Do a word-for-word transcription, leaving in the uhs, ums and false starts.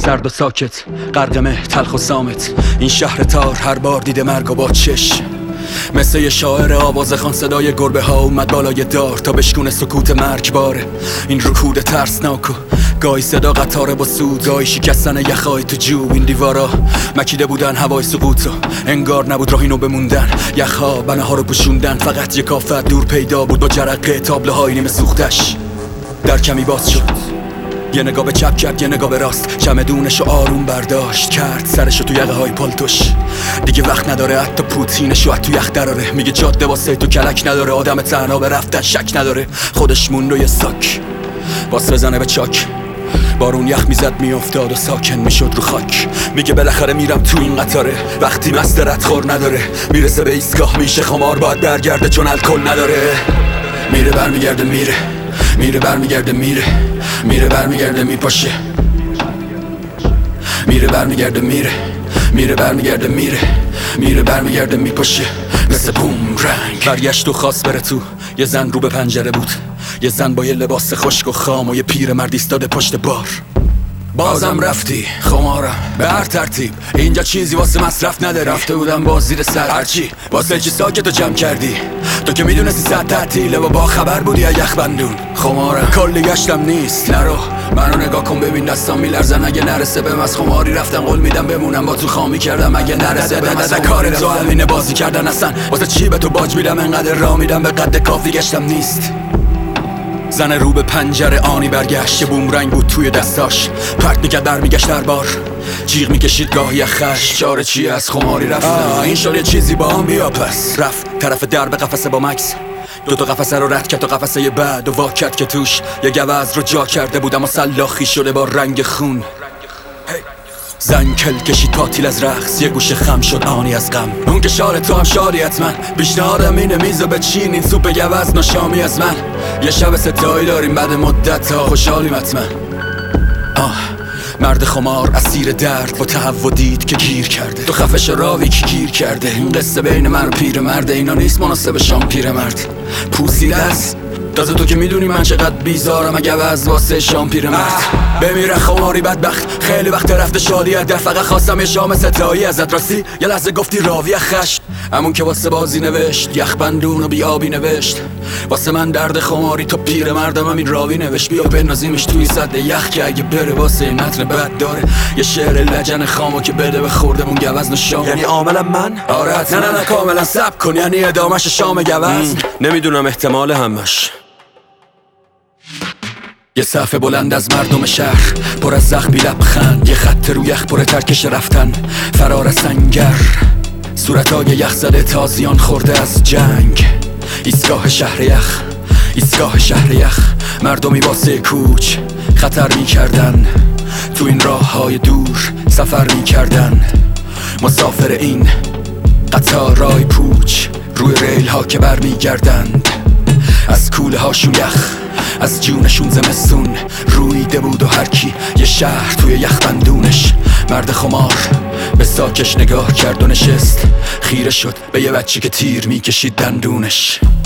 سرد و ساکت، غرقمه تلخ و سامت. این شهر تار هر بار دیده مرگ و با چش. مثل یه شاعر آواز خان صدای گربه ها اومد بالای دار تا بشکونه سکوت مرگباره. این رکود ترسناک و گاهی صدا قطاره با سود، گاهی شکستن یخای تو جو. این دیوارا مکیده بودن هوای سقوط و انگار نبود راهینو بموندن. یخها بنه ها رو پوشوندن، فقط یک آفت دور پیدا بود با جرقه تابلوهای نیمه سوختش. در کمی باز شد، یه نگاه به چپ کرد، یه نگاه به راست، چمدونشو آروم برداشت کرد، سرشو تو یقه های پالتوش. دیگه وقت نداره حتی پوتینشو تو یخ دراره. میگه جاده واسه تو کلک نداره، آدم تنها به رفتن شک نداره. خودش موند و یه ساک باس بزنه به چاک، بارون یخ میزد میافتاد و ساکن میشد رو خاک. میگه بالاخره میرم تو این قطاره، وقتی مست ردخور نداره. میرسه به ایستگاه میشه خمار، باید برگرده چون الکل نداره. میره برمیگرده میره، میره برمیگرده میره، میره برمیگرده میپاشه. میره برمیگرده میره، میره برمیگرده میره، میره برمیگرده میپاشه. مثل بومرنگ برگشت و خواست بره تو. یه زن رو به پنجره بود، یه زن با یه لباس خشک و خام و یه پیر مرد ایستاده پشت بار. بازم رفتی خمارم به هر ترتیب، اینجا چیزی واسه مصرف نداری. رفته بودم باز زیر سر هرچی واسه چی ساکت و جمع کردی. تو که میدونستی صد تعطیله و با خبر بودی از یخ بندون. خمارم کلی گشتم نیست، نرو منو نگاه کن ببین دستام میلرزن. اگه نرسه به از خماری رفتم، قول میدم بمونم با تو خامی کردم. اگه نرسه به از کار تو همینه بازی کردن اصلا. واسه چی به تو باج میدم انقدر راه میدم، به قد کافی گشتم نیست. زن رو به پنجره آنی برگشت، یه بومرنگ بود توی دستاش، پرت میکرد برمیگشت هر بار. جیغ میکشید گاهی یخش، چاره چی از خماری رفتم. این شد یه چیزی با هم بیا پس. رفت طرف در به قفسه با مکس، دوتا قفسه رو رد کرد تا قفسه بعد و وا کرد که توش یه گوز رو جا کرده بود، اما سلاخی شده با رنگ خون. زن کل کشید پاتیل از رقص، یه گوشه خم شد آنی از غم. اون که شال تو هم شادی حتما، پیشنهادم اینه میزو بچین این سوپ گوز ناشامی از من. یه شب ستایی داریم بعد مدت ها، خوشحالیم حتما. آه مرد خمار اسیر درد با تهوع دید که گیر کرده. تو خفش راوی که گیر کرده. این قصه بین من و پیر مرده، اینا نیست مناسب شام پیر مرد. پوسیده است تازه تو که میدونی من چقدر بیزارم اگه وز واسه شام پیر مرد. بمیره خماری بدبخت، خیلی وقت رفته شادی در. فقط خواستم یه شام ستایی ازت. راستی یه لحظه گفتی راوی خشت، همون که واسه بازی نوشت یخ بندون و بیابی نوشت. واسه من درد خماری تو پیر مردم همین راوی نوشت. بیا بنازیمش توی صد یخ که اگه بره واسه این متن بد داره. یه شعر لجن خامو که بده به خوردمون گوز نشام. یعنی عاملا من؟ آره نه نه نه کاملا سب کن، یعنی ادامش شام گوز. نمیدونم احتمال همش. یه صفحه بلند از مردم شهر پر از زخمی لبخند، یه خط رو یخ پر ترکش رفتن، فرار از سنگر، صورتای یخ زده تازیان خورده از جنگ. ایستگاه شهر یخ، ایستگاه شهر یخ، مردمی واسه کوچ خطر می کردن، تو این راه های دور سفر می کردن. مسافر این قطارای پوچ روی ریل ها که بر می گردند، از کوله هاشون یخ، از جونشون زمستون رویده بود و هر کی یه شهر توی یخ بندونش. مرد خمار به ساکش نگاه کرد و نشست، خیره شد به یه بچه که تیر میکشید دندونش.